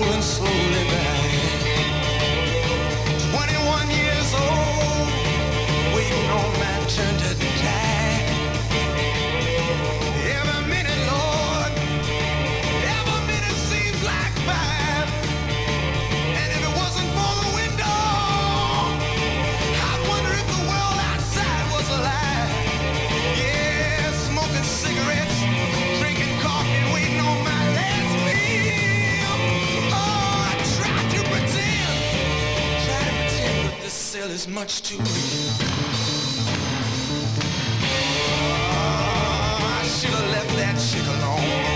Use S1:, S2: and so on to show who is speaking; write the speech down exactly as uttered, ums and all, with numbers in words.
S1: rolling slowly back. twenty-one years old, waiting on my turn to die. Every minute, Lord, every minute seems like five. And if it wasn't for the window, I wonder if the world outside was alive. Yeah, smoking cigarettes, drinking coffee, waiting on my last meal. Oh, I try to pretend, try to pretend, but this cell is much too real. Oh, I should have left that chick alone.